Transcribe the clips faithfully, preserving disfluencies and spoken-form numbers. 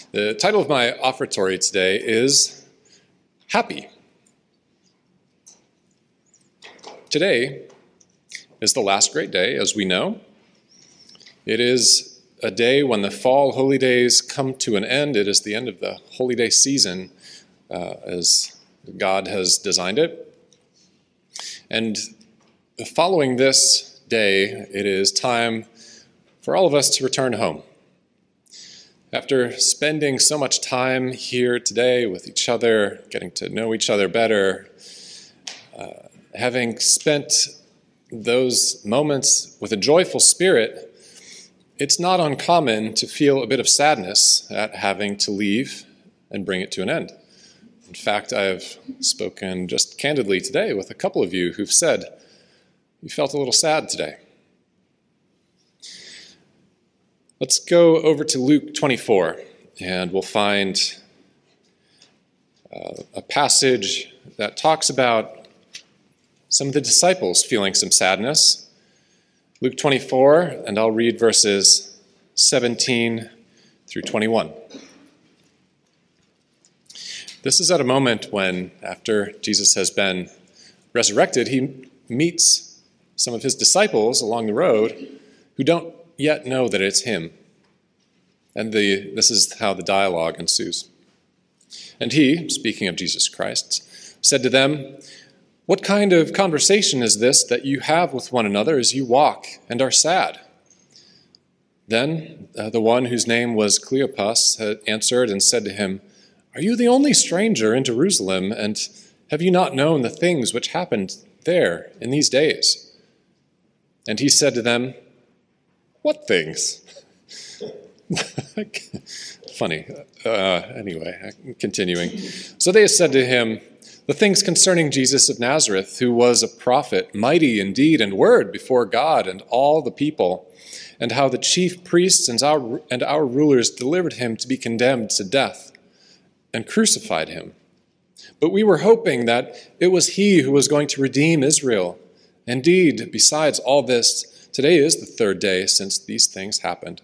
The title of my offertory today is Happy. Today is the last great day, as we know. It is a day when the fall holy days come to an end. It is the end of the holy day season uh, as God has designed it. And following this day, it is time for all of us to return home. After spending so much time here today with each other, getting to know each other better, uh, having spent those moments with a joyful spirit, it's not uncommon to feel a bit of sadness at having to leave and bring it to an end. In fact, I've spoken just candidly today with a couple of you who've said, you felt a little sad today. Let's go over to Luke twenty-four, and we'll find uh, a passage that talks about some of the disciples feeling some sadness. Luke twenty-four, and I'll read verses seventeen through twenty-one. This is at a moment when, after Jesus has been resurrected, he meets some of his disciples along the road who don't yet know that it's him. And the, this is how the dialogue ensues. And he, speaking of Jesus Christ, said to them, "What kind of conversation is this that you have with one another as you walk and are sad?" Then uh, the one whose name was Cleopas had answered and said to him, "Are you the only stranger in Jerusalem, and have you not known the things which happened there in these days?" And he said to them, "What things?" Funny. Uh, anyway, continuing. So they said to him, "The things concerning Jesus of Nazareth, who was a prophet, mighty in deed and word before God and all the people, and how the chief priests and our, and our rulers delivered him to be condemned to death and crucified him. But we were hoping that it was he who was going to redeem Israel. Indeed, besides all this, today is the third day since these things happened."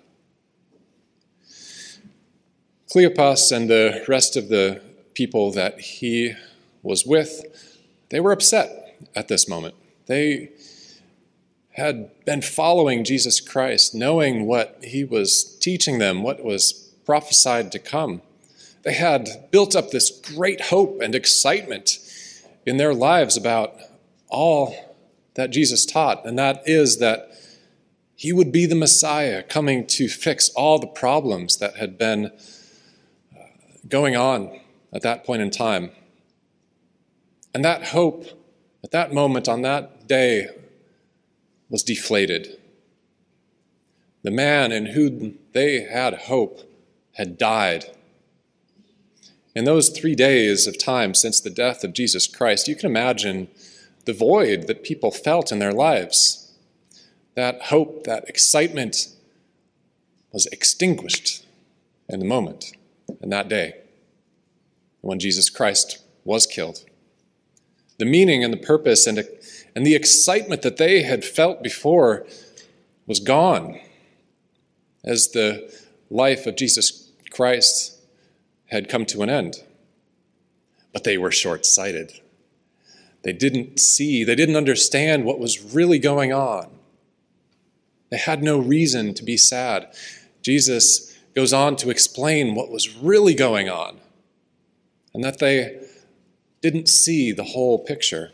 Cleopas and the rest of the people that he was with, they were upset at this moment. They had been following Jesus Christ, knowing what he was teaching them, what was prophesied to come. They had built up this great hope and excitement in their lives about all that Jesus taught, and that is that he would be the Messiah coming to fix all the problems that had been going on at that point in time. And that hope, at that moment, on that day, was deflated. The man in whom they had hope had died. In those three days of time since the death of Jesus Christ, you can imagine the void that people felt in their lives. That hope, that excitement was extinguished in the moment, in that day, when Jesus Christ was killed. The meaning and the purpose and, and the excitement that they had felt before was gone as the life of Jesus Christ had come to an end. But they were short-sighted. They didn't see, they didn't understand what was really going on. They had no reason to be sad. Jesus goes on to explain what was really going on, and that they didn't see the whole picture.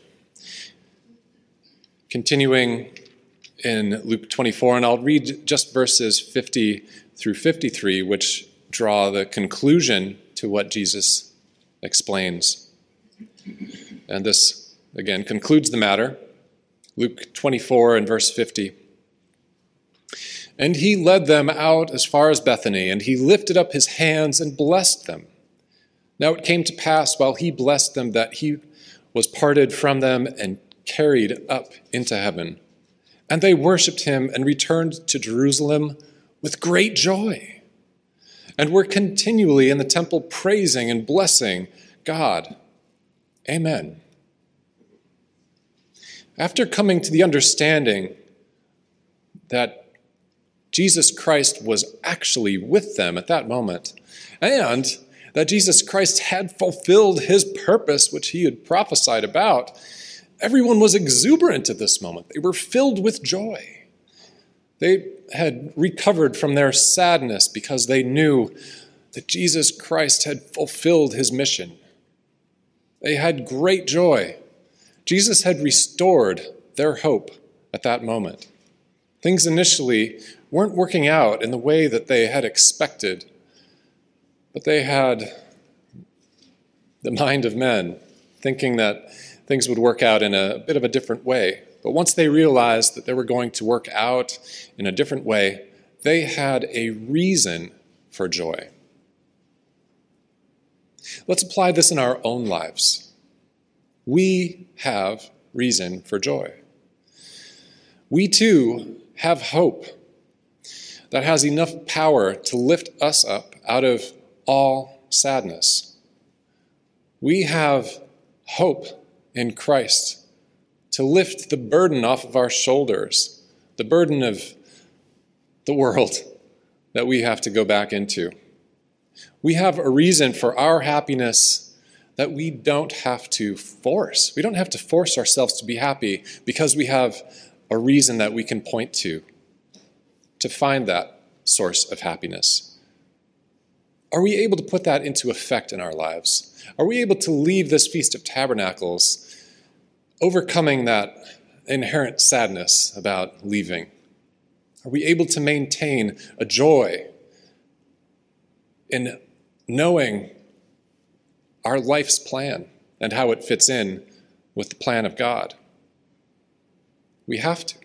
Continuing in Luke twenty-four, and I'll read just verses fifty through fifty-three, which draw the conclusion to what Jesus explains. And this, again, concludes the matter. Luke twenty-four and verse fifty. "And he led them out as far as Bethany, and he lifted up his hands and blessed them. Now it came to pass while he blessed them that he was parted from them and carried up into heaven. And they worshipped him and returned to Jerusalem with great joy, and were continually in the temple praising and blessing God. Amen." After coming to the understanding that Jesus Christ was actually with them at that moment, and that Jesus Christ had fulfilled his purpose, which he had prophesied about, everyone was exuberant at this moment. They were filled with joy. They had recovered from their sadness because they knew that Jesus Christ had fulfilled his mission. They had great joy. Jesus had restored their hope at that moment. Things initially weren't working out in the way that they had expected, but they had the mind of men, thinking that things would work out in a bit of a different way. But once they realized that they were going to work out in a different way, they had a reason for joy. Let's apply this in our own lives. We have reason for joy. We too have hope that has enough power to lift us up out of all sadness. We have hope in Christ to lift the burden off of our shoulders, the burden of the world that we have to go back into. We have a reason for our happiness that we don't have to force. We don't have to force ourselves to be happy because we have a reason that we can point to to find that source of happiness. Are we able to put that into effect in our lives? Are we able to leave this Feast of Tabernacles overcoming that inherent sadness about leaving? Are we able to maintain a joy in knowing our life's plan and how it fits in with the plan of God? We have to.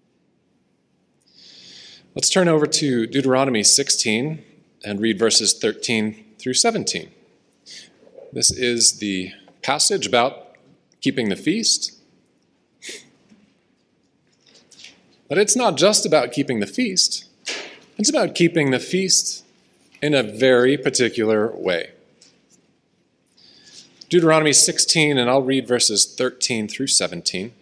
Let's turn over to Deuteronomy sixteen and read verses thirteen through seventeen. This is the passage about keeping the feast. But it's not just about keeping the feast. It's about keeping the feast in a very particular way. Deuteronomy sixteen, and I'll read verses thirteen through seventeen.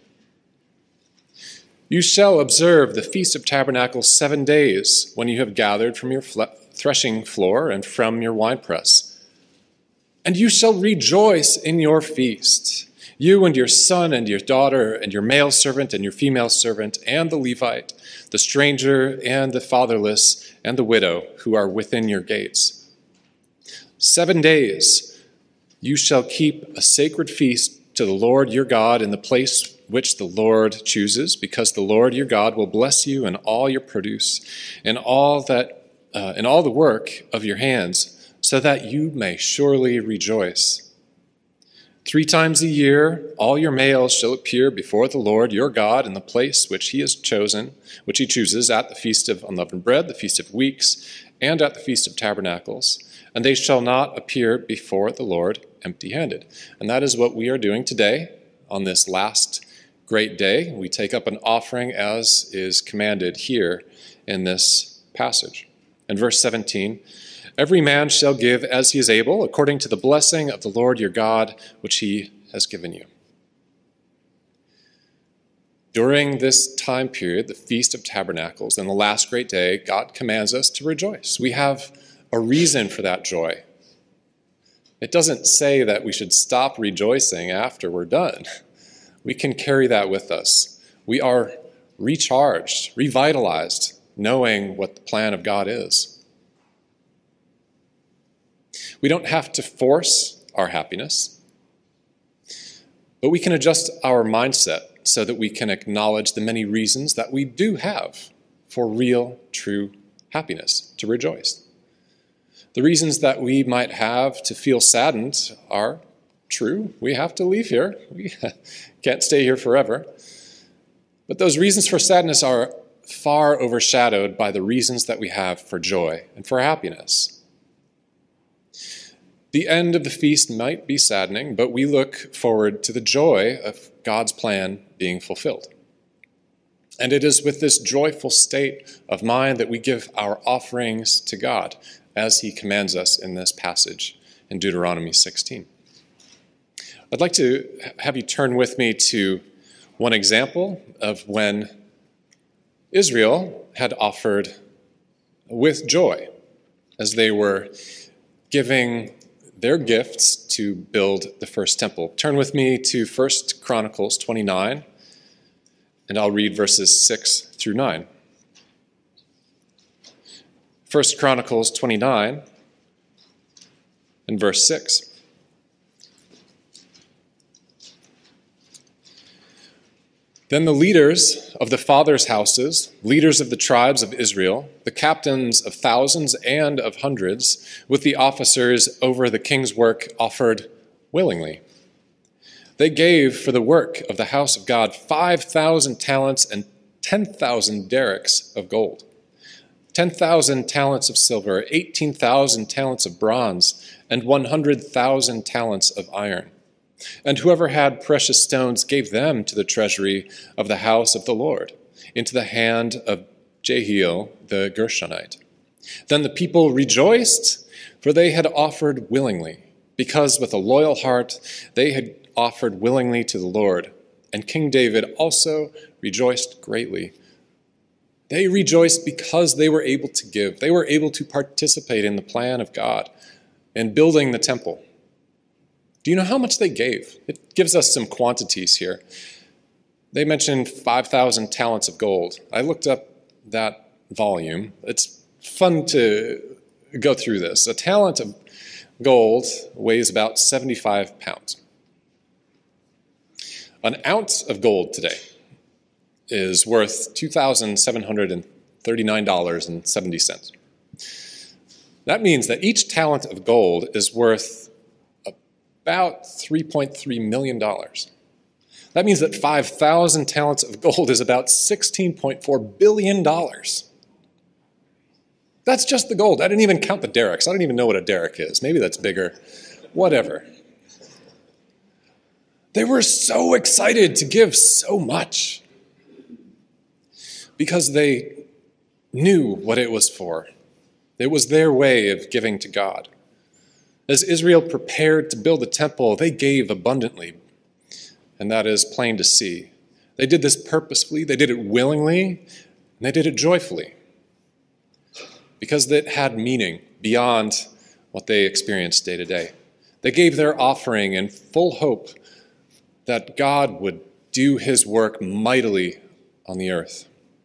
You shall observe the Feast of Tabernacles seven days when you have gathered from your threshing floor and from your winepress. And you shall rejoice in your feast, you and your son and your daughter and your male servant and your female servant and the Levite, the stranger and the fatherless and the widow who are within your gates. Seven days you shall keep a sacred feast to the Lord your God in the place which the Lord chooses, because the Lord your God will bless you in all your produce, in all that, uh, in all the work of your hands, so that you may surely rejoice. Three times a year, all your males shall appear before the Lord your God in the place which he has chosen, which he chooses at the Feast of Unleavened Bread, the Feast of Weeks, and at the Feast of Tabernacles. And they shall not appear before the Lord empty-handed. And that is what we are doing today on this last great day. We take up an offering as is commanded here in this passage. In verse seventeen, every man shall give as he is able, according to the blessing of the Lord your God, which he has given you. During this time period, the Feast of Tabernacles, and the last great day, God commands us to rejoice. We have a reason for that joy. It doesn't say that we should stop rejoicing after we're done. We can carry that with us. We are recharged, revitalized, knowing what the plan of God is. We don't have to force our happiness, but we can adjust our mindset so that we can acknowledge the many reasons that we do have for real, true happiness, to rejoice. The reasons that we might have to feel saddened are true. We have to leave here. We can't stay here forever. But those reasons for sadness are far overshadowed by the reasons that we have for joy and for happiness. The end of the feast might be saddening, but we look forward to the joy of God's plan being fulfilled. And it is with this joyful state of mind that we give our offerings to God, as he commands us in this passage in Deuteronomy sixteen. I'd like to have you turn with me to one example of when Israel had offered with joy as they were giving their gifts to build the first temple. Turn with me to First Chronicles twenty-nine, and I'll read verses six through nine. First Chronicles twenty-nine and verse six. Then the leaders of the fathers' houses, leaders of the tribes of Israel, the captains of thousands and of hundreds, with the officers over the king's work, offered willingly. They gave for the work of the house of God five thousand talents and ten thousand derricks of gold, ten thousand talents of silver, eighteen thousand talents of bronze, and one hundred thousand talents of iron. And whoever had precious stones gave them to the treasury of the house of the Lord, into the hand of Jehiel the Gershonite. Then the people rejoiced, for they had offered willingly, because with a loyal heart they had offered willingly to the Lord. And King David also rejoiced greatly. They rejoiced because they were able to give. They were able to participate in the plan of God in building the temple. Do you know how much they gave? It gives us some quantities here. They mentioned five thousand talents of gold. I looked up that volume. It's fun to go through this. A talent of gold weighs about seventy-five pounds. An ounce of gold today is worth two thousand seven hundred thirty-nine dollars and seventy cents. That means that each talent of gold is worth about three point three million dollars. That means that five thousand talents of gold is about sixteen point four billion dollars. That's just the gold. I didn't even count the derricks. I don't even know what a derrick is. Maybe that's bigger. Whatever. They were so excited to give so much because they knew what it was for. It was their way of giving to God. As Israel prepared to build the temple, they gave abundantly, and that is plain to see. They did this purposefully, they did it willingly, and they did it joyfully, because it had meaning beyond what they experienced day to day. They gave their offering in full hope that God would do his work mightily on the earth.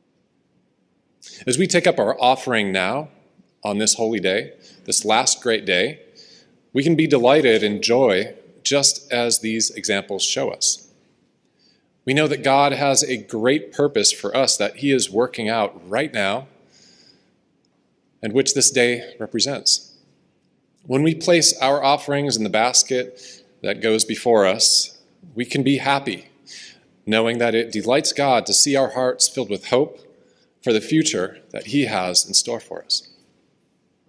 As we take up our offering now, on this holy day, this last great day, we can be delighted in joy just as these examples show us. We know that God has a great purpose for us that he is working out right now and which this day represents. When we place our offerings in the basket that goes before us, we can be happy, knowing that it delights God to see our hearts filled with hope for the future that he has in store for us.